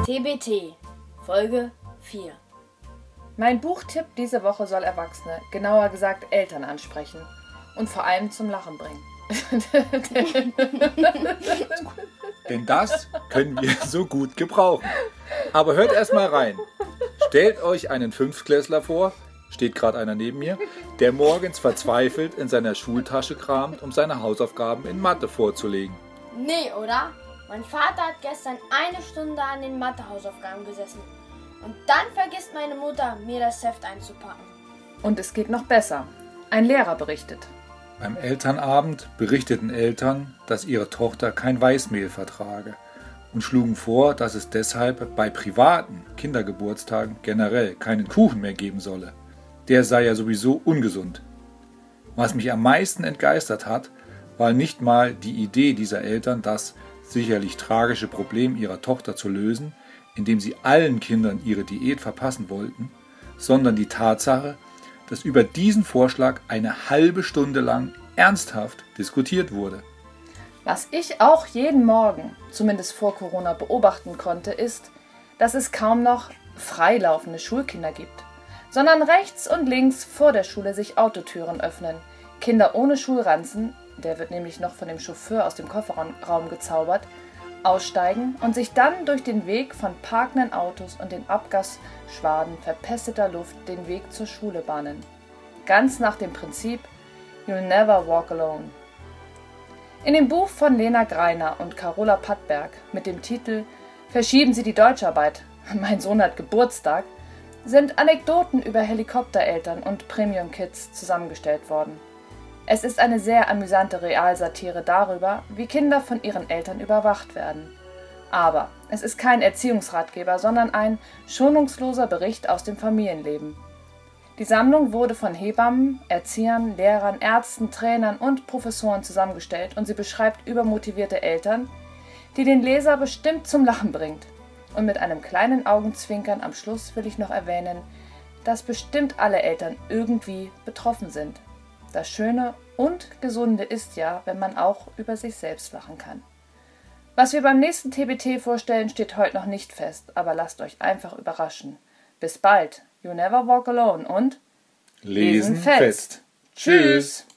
TBT, Folge 4. Mein Buchtipp diese Woche soll Erwachsene, genauer gesagt Eltern, ansprechen und vor allem zum Lachen bringen. Denn das können wir so gut gebrauchen. Aber hört erst mal rein. Stellt euch einen Fünftklässler vor, steht gerade einer neben mir, der morgens verzweifelt in seiner Schultasche kramt, um seine Hausaufgaben in Mathe vorzulegen. Nee, oder? Mein Vater hat gestern 1 Stunde an den Mathehausaufgaben gesessen. Und dann vergisst meine Mutter, mir das Heft einzupacken. Und es geht noch besser. Ein Lehrer berichtet. Beim Elternabend berichteten Eltern, dass ihre Tochter kein Weißmehl vertrage und schlugen vor, dass es deshalb bei privaten Kindergeburtstagen generell keinen Kuchen mehr geben solle. Der sei ja sowieso ungesund. Was mich am meisten entgeistert hat, war nicht mal die Idee dieser Eltern, das sicherlich tragische Problem ihrer Tochter zu lösen, indem sie allen Kindern ihre Diät verpassen wollten, sondern die Tatsache, dass über diesen Vorschlag eine halbe Stunde lang ernsthaft diskutiert wurde. Was ich auch jeden Morgen, zumindest vor Corona, beobachten konnte, ist, dass es kaum noch freilaufende Schulkinder gibt, sondern rechts und links vor der Schule sich Autotüren öffnen, Kinder ohne Schulranzen, der wird nämlich noch von dem Chauffeur aus dem Kofferraum gezaubert, aussteigen und sich dann durch den Weg von parkenden Autos und den Abgasschwaden verpesteter Luft den Weg zur Schule bahnen. Ganz nach dem Prinzip You'll never walk alone. In dem Buch von Lena Greiner und Carola Pattberg mit dem Titel Verschieben Sie die Deutscharbeit, mein Sohn hat Geburtstag, sind Anekdoten über Helikoptereltern und Premium-Kids zusammengestellt worden. Es ist eine sehr amüsante Realsatire darüber, wie Kinder von ihren Eltern überwacht werden. Aber es ist kein Erziehungsratgeber, sondern ein schonungsloser Bericht aus dem Familienleben. Die Sammlung wurde von Hebammen, Erziehern, Lehrern, Ärzten, Trainern und Professoren zusammengestellt und sie beschreibt übermotivierte Eltern, die den Leser bestimmt zum Lachen bringt. Und mit einem kleinen Augenzwinkern am Schluss will ich noch erwähnen, dass bestimmt alle Eltern irgendwie betroffen sind. Das Schöne und Gesunde ist ja, wenn man auch über sich selbst lachen kann. Was wir beim nächsten TBT vorstellen, steht heute noch nicht fest, aber lasst euch einfach überraschen. Bis bald. You never walk alone und Lesen fest. Tschüss.